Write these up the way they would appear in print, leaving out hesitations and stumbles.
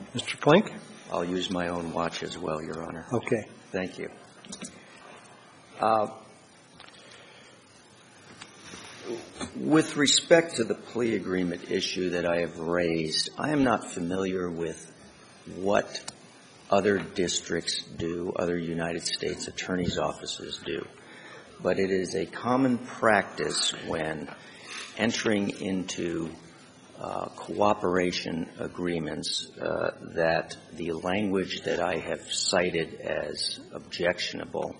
Mr. Klink? I'll use my own watch as well, Your Honor. Okay. Thank you. With respect to the plea agreement issue that I have raised, I am not familiar with what other districts do, other United States attorneys' offices do. But it is a common practice when entering into cooperation agreements that the language that I have cited as objectionable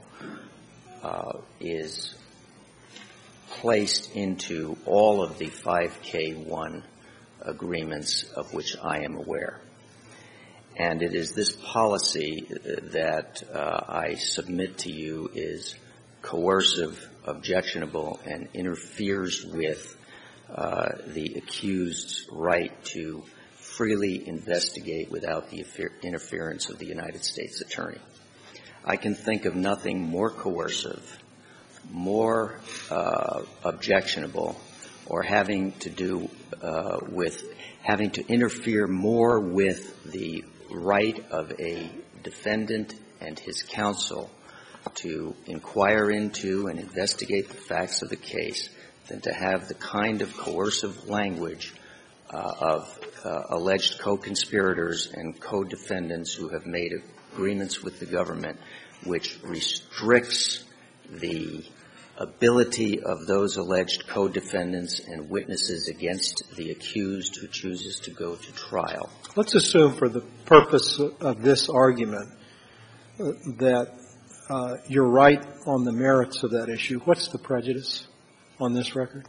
is placed into all of the 5K1 agreements of which I am aware. And it is this policy that I submit to you is coercive, objectionable, and interferes with the accused's right to freely investigate without the interference of the United States attorney. I can think of nothing more coercive, more objectionable, or having to do with having to interfere more with the right of a defendant and his counsel to inquire into and investigate the facts of the case than to have the kind of coercive language of alleged co-conspirators and co-defendants who have made agreements with the government which restricts the ability of those alleged co-defendants and witnesses against the accused who chooses to go to trial. Let's assume for the purpose of this argument that you're right on the merits of that issue. What's the prejudice on this record?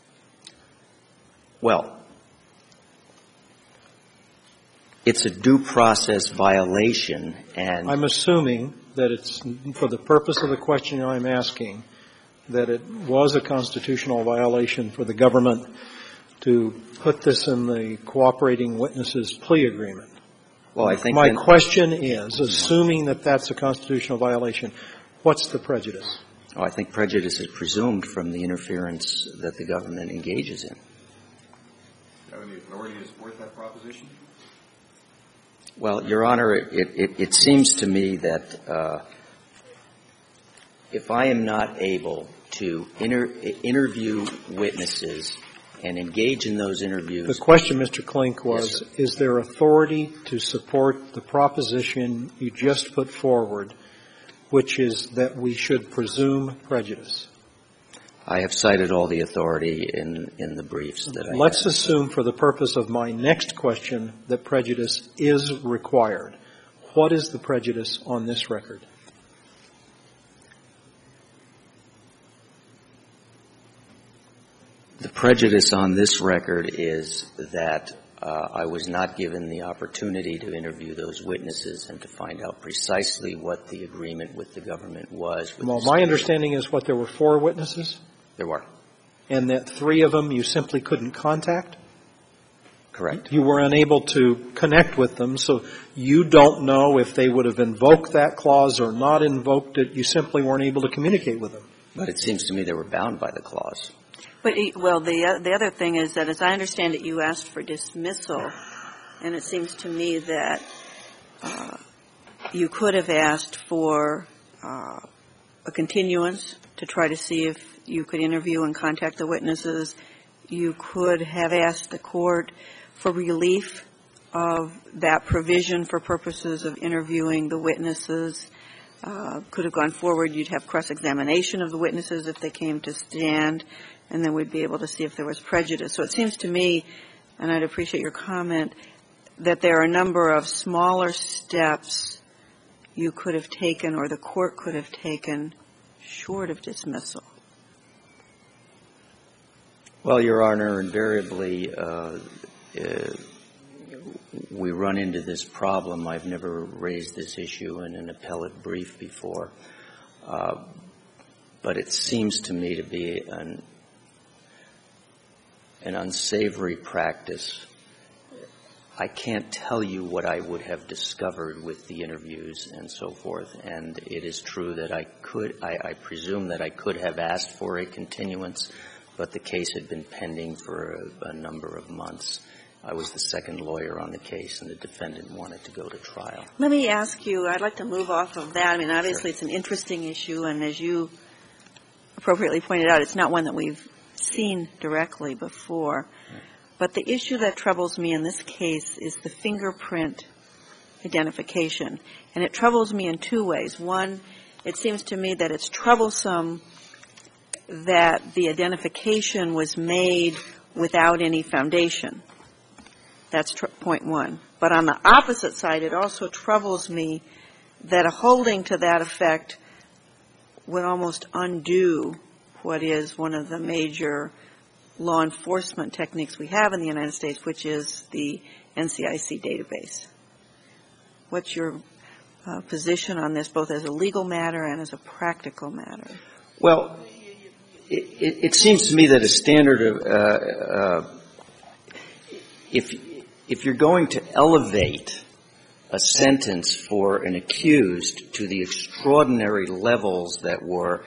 Well, it's a due process violation, and I'm assuming that it's for the purpose of the question I'm asking that it was a constitutional violation for the government to put this in the cooperating witnesses plea agreement. Well, I think my question is, assuming that that's a constitutional violation, what's the prejudice? I think prejudice is presumed from the interference that the government engages in. Do you have any authority to support that proposition? Well, Your Honor, it seems to me that if I am not able to interview witnesses and engage in those interviews. The question, Mr. Klink, was, yes, is there authority to support the proposition you just put forward, which is that we should presume prejudice? I have cited all the authority in the briefs that I Let's have. assume for the purpose of my next question that prejudice is required. What is the prejudice on this record? The prejudice on this record is that I was not given the opportunity to interview those witnesses and to find out precisely what the agreement with the government was. Well, my understanding is what, there were 4 witnesses? There were. And that 3 of them you simply couldn't contact? Correct. You were unable to connect with them, so you don't know if they would have invoked that clause or not invoked it. You simply weren't able to communicate with them. But it seems to me they were bound by the clause. But, well, the other thing is that, as I understand it, you asked for dismissal, and it seems to me that you could have asked for a continuance to try to see if you could interview and contact the witnesses. You could have asked the court for relief of that provision for purposes of interviewing the witnesses. Could have gone forward. You'd have cross-examination of the witnesses if they came to stand, and then we'd be able to see if there was prejudice. So it seems to me, and I'd appreciate your comment, that there are a number of smaller steps you could have taken or the court could have taken short of dismissal. Well, Your Honor, invariably we run into this problem. I've never raised this issue in an appellate brief before, but it seems to me to be an unsavory practice. I can't tell you what I would have discovered with the interviews and so forth, and it is true that I presume that I could have asked for a continuance, but the case had been pending for a number of months, I was the second lawyer on the case, and the defendant wanted to go to trial. Let me ask you, I'd like to move off of that. I mean, obviously it's an interesting issue, and as you appropriately pointed out, it's not one that we've seen directly before. But the issue that troubles me in this case is the fingerprint identification. And it troubles me in two ways. One, it seems to me that it's troublesome that the identification was made without any foundation. That's point one. But on the opposite side, it also troubles me that a holding to that effect would almost undo what is one of the major law enforcement techniques we have in the United States, which is the NCIC database. What's your position on this, both as a legal matter and as a practical matter? Well, it seems to me that a standard of if you're going to elevate a sentence for an accused to the extraordinary levels that were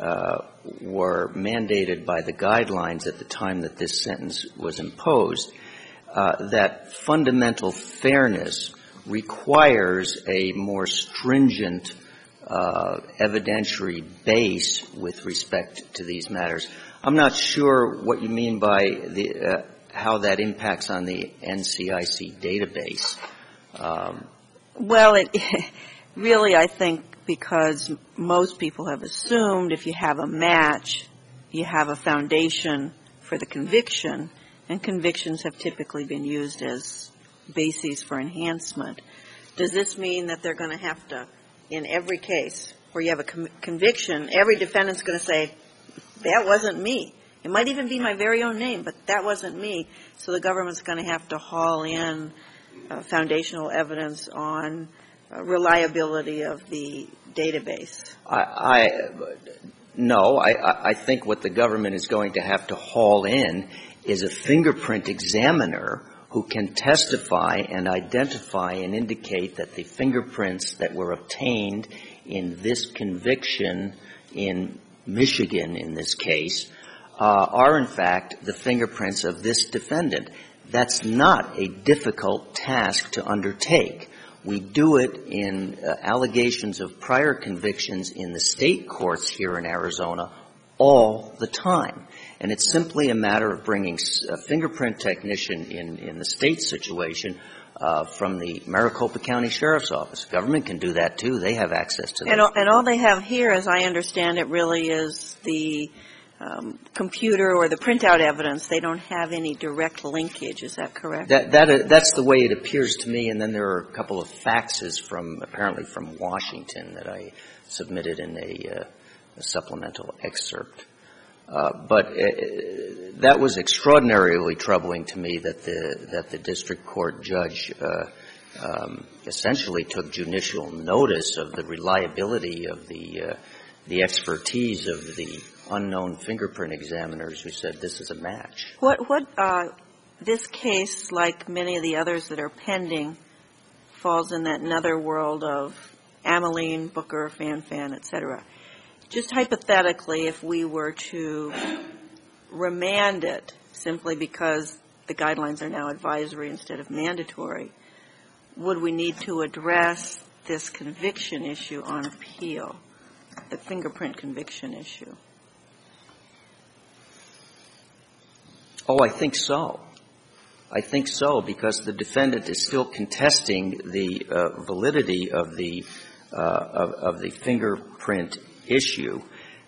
mandated by the guidelines at the time that this sentence was imposed, that fundamental fairness requires a more stringent evidentiary base with respect to these matters. I'm not sure what you mean by how that impacts on the NCIC database. Well, really, I think because most people have assumed if you have a match, you have a foundation for the conviction, and convictions have typically been used as bases for enhancement. Does this mean that they're going to have to, in every case where you have a conviction, every defendant's going to say, that wasn't me? It might even be my very own name, but that wasn't me. So the government's going to have to haul in foundational evidence on reliability of the database. No, I think what the government is going to have to haul in is a fingerprint examiner who can testify and identify and indicate that the fingerprints that were obtained in this conviction in Michigan, in this case, are in fact the fingerprints of this defendant. That's not a difficult task to undertake. We do it in allegations of prior convictions in the state courts here in Arizona all the time. And it's simply a matter of bringing a fingerprint technician in the state situation from the Maricopa County Sheriff's Office. Government can do that, too. They have access to that. And all they have here, as I understand it, really is the computer or the printout evidence. They don't have any direct linkage. Is that correct? That's the way it appears to me. And then there are a couple of faxes apparently from Washington that I submitted in a supplemental excerpt. But that was extraordinarily troubling to me that the district court judge essentially took judicial notice of the reliability of the expertise of the unknown fingerprint examiners who said this is a match. What this case, like many of the others that are pending, falls in that netherworld of Ameline, Booker, Fan, et cetera. Just hypothetically, if we were to remand it simply because the guidelines are now advisory instead of mandatory, would we need to address this conviction issue on appeal, the fingerprint conviction issue? Oh, I think so. I think so, because the defendant is still contesting the validity of the fingerprint issue.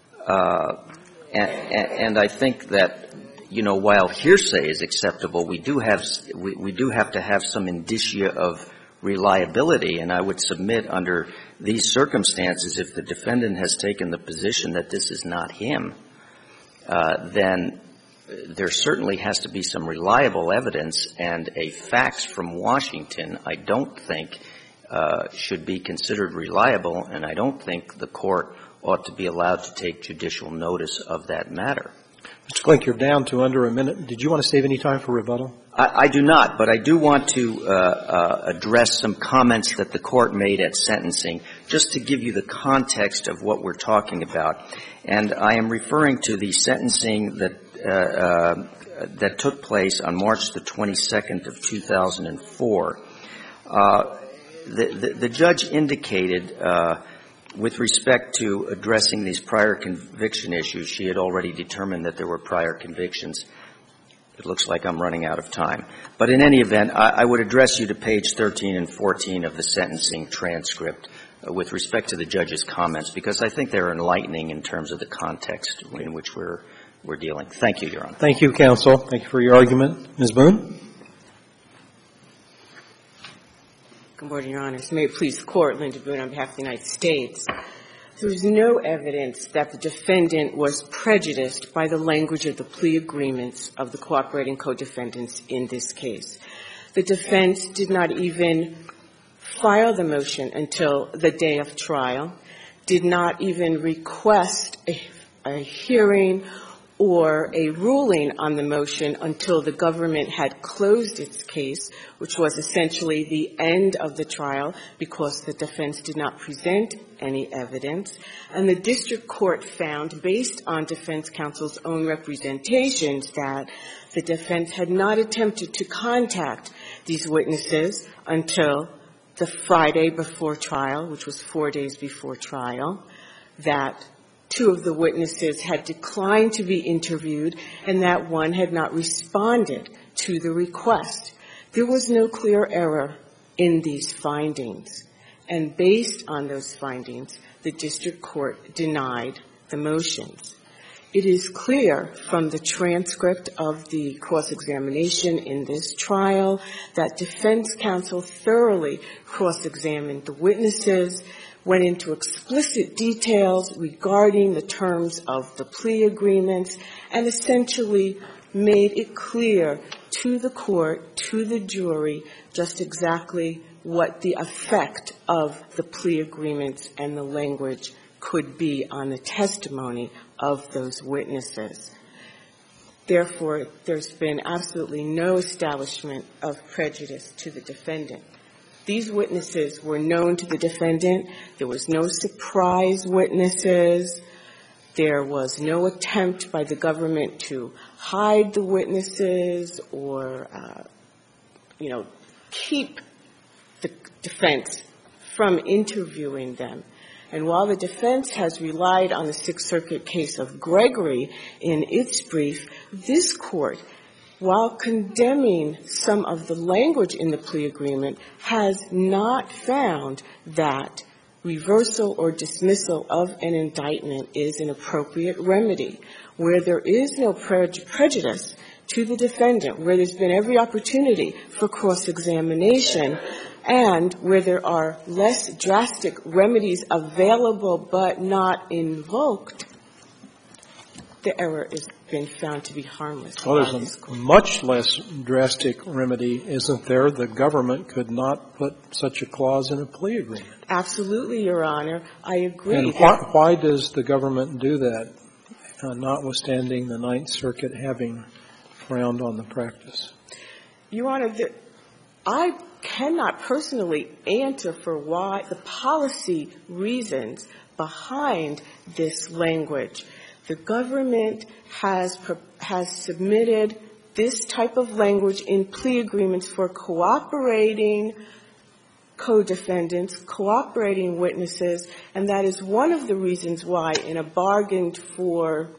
And I think that, while hearsay is acceptable, we do have to have some indicia of reliability. And I would submit under these circumstances, if the defendant has taken the position that this is not him, then there certainly has to be some reliable evidence, and a fax from Washington I don't think should be considered reliable, and I don't think the court ought to be allowed to take judicial notice of that matter. Mr. Klink, you're down to under a minute. Did you want to save any time for rebuttal? I do not, but I do want to address some comments that the court made at sentencing, just to give you the context of what we're talking about. And I am referring to the sentencing that that took place on March the 22nd of 2004, the judge indicated with respect to addressing these prior conviction issues, she had already determined that there were prior convictions. It looks like I'm running out of time. But in any event, I would address you to page 13 and 14 of the sentencing transcript with respect to the judge's comments, because I think they're enlightening in terms of the context in which we're dealing. Thank you, Your Honor. Thank you, counsel. Thank you for your argument. Ms. Boone? Good morning, Your Honors. May it please the Court, Linda Boone on behalf of the United States. There is no evidence that the defendant was prejudiced by the language of the plea agreements of the cooperating co-defendants in this case. The defense did not even file the motion until the day of trial, did not even request a hearing or a ruling on the motion until the government had closed its case, which was essentially the end of the trial because the defense did not present any evidence. And the district court found, based on defense counsel's own representations, that the defense had not attempted to contact these witnesses until the Friday before trial, which was 4 days before trial, that 2 of the witnesses had declined to be interviewed, and that 1 had not responded to the request. There was no clear error in these findings, and based on those findings, the district court denied the motions. It is clear from the transcript of the cross-examination in this trial that defense counsel thoroughly cross-examined the witnesses, went into explicit details regarding the terms of the plea agreements, and essentially made it clear to the court, to the jury, just exactly what the effect of the plea agreements and the language could be on the testimony of those witnesses. Therefore, there's been absolutely no establishment of prejudice to the defendant. These witnesses were known to the defendant. There was no surprise witnesses. There was no attempt by the government to hide the witnesses or, keep the defense from interviewing them. And while the defense has relied on the Sixth Circuit case of Gregory in its brief, this court, while condemning some of the language in the plea agreement, has not found that reversal or dismissal of an indictment is an appropriate remedy. Where there is no prejudice to the defendant, where there's been every opportunity for cross-examination, and where there are less drastic remedies available but not invoked, the error has been found to be harmless. Well, there's a much less drastic remedy, isn't there? The government could not put such a clause in a plea agreement. Absolutely, Your Honor. I agree. And why does the government do that, notwithstanding the Ninth Circuit having frowned on the practice? Your Honor, I cannot personally answer for why the policy reasons behind this language. The government has submitted this type of language in plea agreements for cooperating co-defendants, cooperating witnesses, and that is one of the reasons why in a bargained for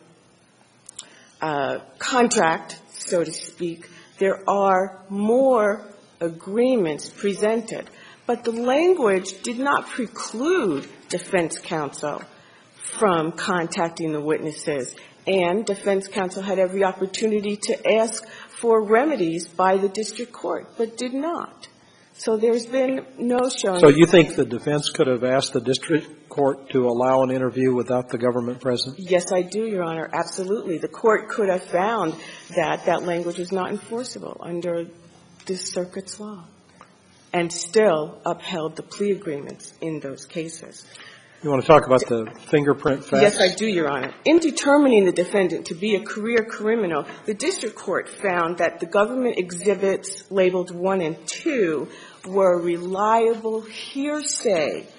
contract, so to speak, there are more agreements presented. But the language did not preclude defense counsel from contacting the witnesses, and defense counsel had every opportunity to ask for remedies by the district court, but did not. So there's been no showing. So you think the defense could have asked the district court to allow an interview without the government present? Yes, I do, Your Honor. Absolutely. The court could have found that that language is not enforceable under this circuit's law and still upheld the plea agreements in those cases. You want to talk about the fingerprint facts? Yes, I do, Your Honor. In determining the defendant to be a career criminal, the district court found that the government exhibits labeled 1 and 2 were reliable hearsay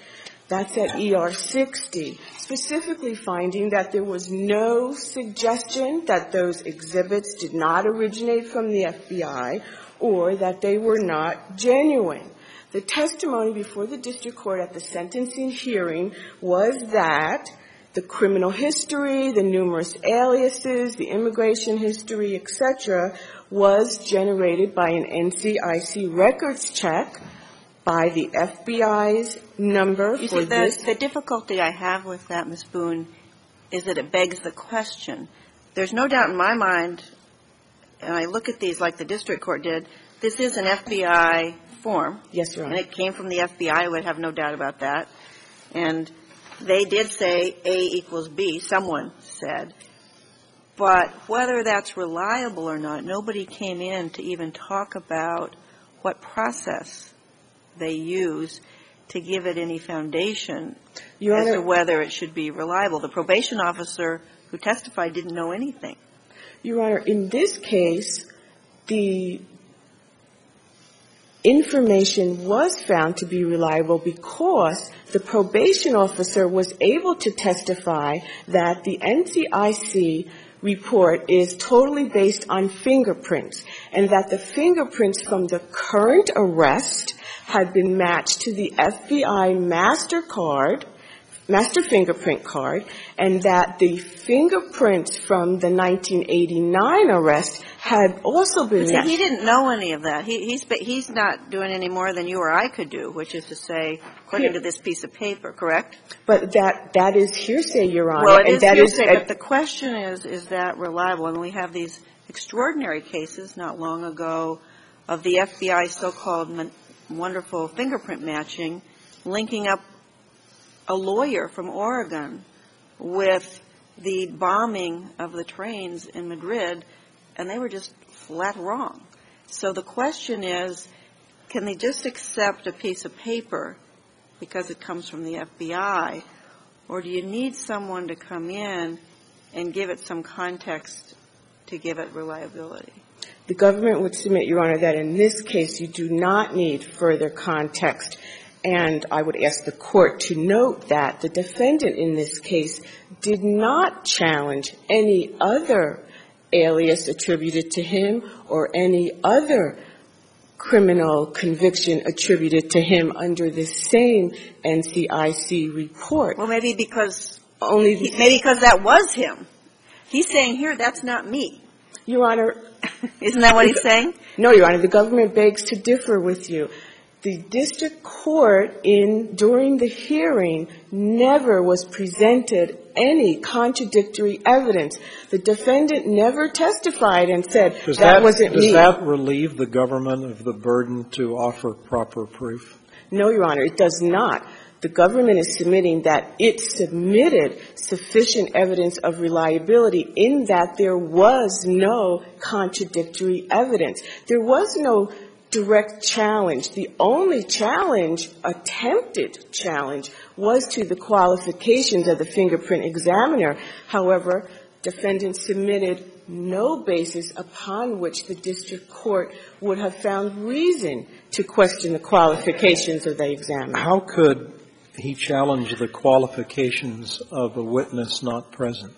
That's at ER 60, specifically finding that there was no suggestion that those exhibits did not originate from the FBI or that they were not genuine. The testimony before the district court at the sentencing hearing was that the criminal history, the numerous aliases, the immigration history, etc., was generated by an NCIC records check by the FBI's number You for see, this. the difficulty I have with that, Ms. Boone, is that it begs the question. There's no doubt in my mind, and I look at these like the district court did, this is an FBI form. Yes, Your And Honor. it came from the FBI. I would have no doubt about that. And they did say A equals B, someone said. But whether that's reliable or not, nobody came in to even talk about what process they use to give it any foundation Your as to Honor, whether it should be reliable. The probation officer who testified didn't know anything. Your Honor, in this case, the information was found to be reliable because the probation officer was able to testify that the NCIC report is totally based on fingerprints and that the fingerprints from the current arrest had been matched to the FBI master fingerprint card, and that the fingerprints from the 1989 arrest had also been See, matched. he didn't know any of that. He's not doing any more than you or I could do, which is to say, according to this piece of paper, correct? But that is hearsay, Your Honor. Well, it and is that hearsay, is but the question is that reliable? And we have these extraordinary cases not long ago of the FBI's so-called wonderful fingerprint matching, linking up a lawyer from Oregon with the bombing of the trains in Madrid, and they were just flat wrong. So the question is, can they just accept a piece of paper because it comes from the FBI, or do you need someone to come in and give it some context to give it reliability? The government would submit, Your Honor, that in this case you do not need further context. And I would ask the Court to note that the defendant in this case did not challenge any other alias attributed to him or any other criminal conviction attributed to him under the same NCIC report. Well, maybe because that was him. He's saying here, that's not me. Your Honor. Isn't that what he's saying? No, Your Honor. The government begs to differ with you. The district court during the hearing never was presented any contradictory evidence. The defendant never testified and said that wasn't me. Does that relieve the government of the burden to offer proper proof? No, Your Honor, it does not. The government is submitting that it submitted sufficient evidence of reliability in that there was no contradictory evidence. There was no direct challenge. The only challenge, attempted challenge, was to the qualifications of the fingerprint examiner. However, defendants submitted no basis upon which the district court would have found reason to question the qualifications of the examiner. How could he challenge the qualifications of a witness not present?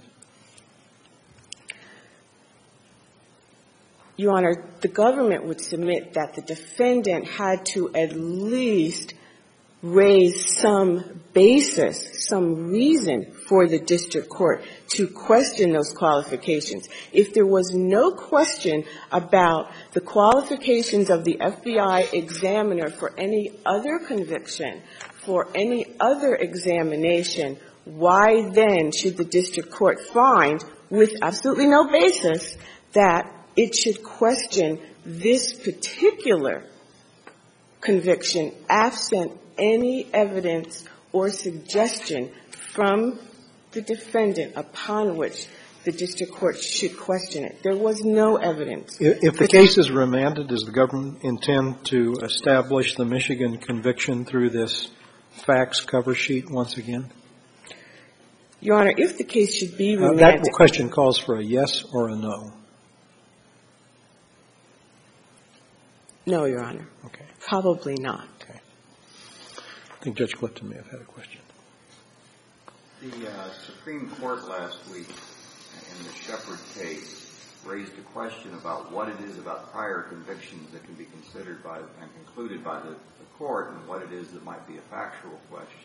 Your Honor, the government would submit that the defendant had to at least raise some basis, some reason for the district court to question those qualifications. If there was no question about the qualifications of the FBI examiner for any other conviction, for any other examination, why then should the district court find, with absolutely no basis, that it should question this particular conviction absent any evidence or suggestion from the defendant upon which the district court should question it? There was no evidence. If the case is remanded, does the government intend to establish the Michigan conviction through this fax cover sheet once again? Your Honor, if the case should be remanded. That question calls for a yes or a no. No, Your Honor. Okay. Probably not. Okay. I think Judge Clifton may have had a question. The Supreme Court last week in the Shepard case raised a question about what it is about prior convictions that can be considered by and concluded by the court and what it is that might be a factual question.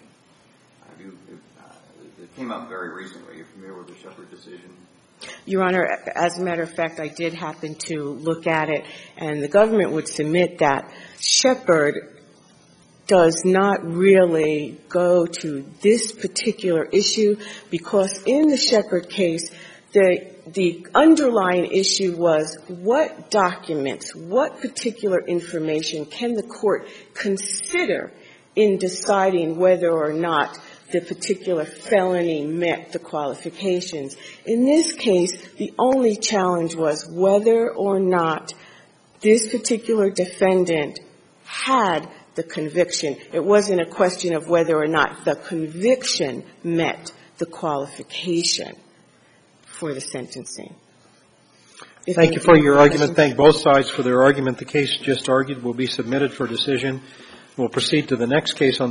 It came up very recently. Are you familiar with the Shepard decision? Your Honor, as a matter of fact, I did happen to look at it, and the government would submit that Shepard does not really go to this particular issue because in the Shepard case, the underlying issue was what documents, what particular information can the court consider in deciding whether or not the particular felony met the qualifications. In this case, the only challenge was whether or not this particular defendant had the conviction. It wasn't a question of whether or not the conviction met the qualification for the sentencing. Thank you for your argument. Thank both sides for their argument. The case just argued will be submitted for decision. We'll proceed to the next case on